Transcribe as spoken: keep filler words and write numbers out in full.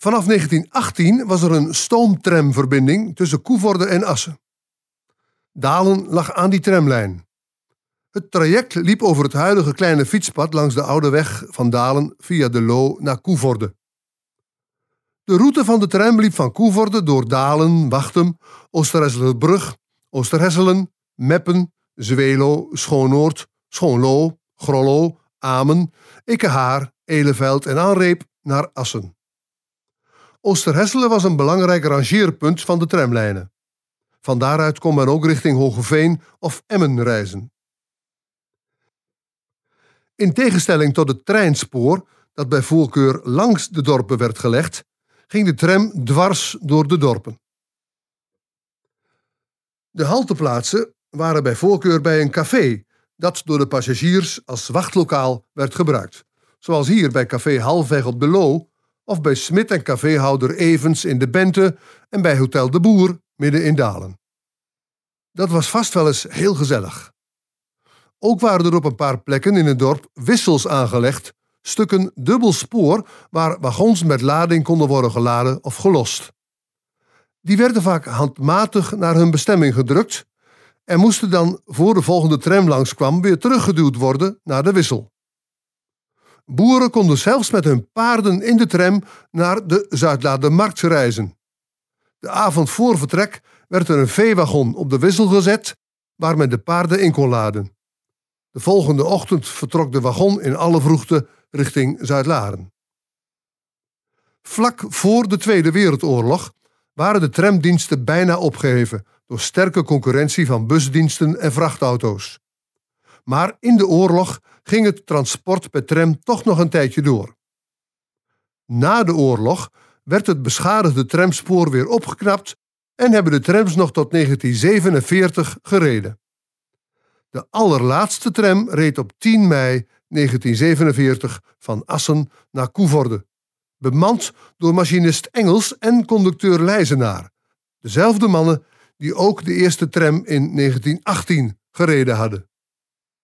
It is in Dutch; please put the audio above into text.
Vanaf negentien achttien was er een stoomtramverbinding tussen Coevorde en Assen. Dalen lag aan die tramlijn. Het traject liep over het huidige kleine fietspad langs de oude weg van Dalen via de Loo naar Coevorde. De route van de tram liep van Coevorde door Dalen, Wachtem, Oosterhesselerbrug, Oosterhesselen, Meppen, Zweelo, Schoonoord, Schoonlo, Grollo, Amen, Ikkehaar, Eleveld en Aanreep naar Assen. Oosterhesselen was een belangrijk rangeerpunt van de tramlijnen. Van daaruit kon men ook richting Hoogeveen of Emmen reizen. In tegenstelling tot het treinspoor, dat bij voorkeur langs de dorpen werd gelegd, ging de tram dwars door de dorpen. De halteplaatsen waren bij voorkeur bij een café, dat door de passagiers als wachtlokaal werd gebruikt. Zoals hier bij café Halfweg op de Loo, of bij smid en caféhouder Evens in de Bente en bij Hotel de Boer midden in Dalen. Dat was vast wel eens heel gezellig. Ook waren er op een paar plekken in het dorp wissels aangelegd, stukken dubbel spoor waar wagons met lading konden worden geladen of gelost. Die werden vaak handmatig naar hun bestemming gedrukt en moesten dan, voor de volgende tram langskwam, weer teruggeduwd worden naar de wissel. Boeren konden zelfs met hun paarden in de tram naar de Zuidlaardermarkt reizen. De avond voor vertrek werd er een veewagon op de wissel gezet waar men de paarden in kon laden. De volgende ochtend vertrok de wagon in alle vroegte richting Zuidlaren. Vlak voor de Tweede Wereldoorlog waren de tramdiensten bijna opgeheven door sterke concurrentie van busdiensten en vrachtauto's. Maar in de oorlog ging het transport per tram toch nog een tijdje door. Na de oorlog werd het beschadigde tramspoor weer opgeknapt en hebben de trams nog tot negentien zevenenveertig gereden. De allerlaatste tram reed op tien mei negentien zevenenveertig van Assen naar Coevorde, bemand door machinist Engels en conducteur Leijzenaar, dezelfde mannen die ook de eerste tram in negentien achttien gereden hadden.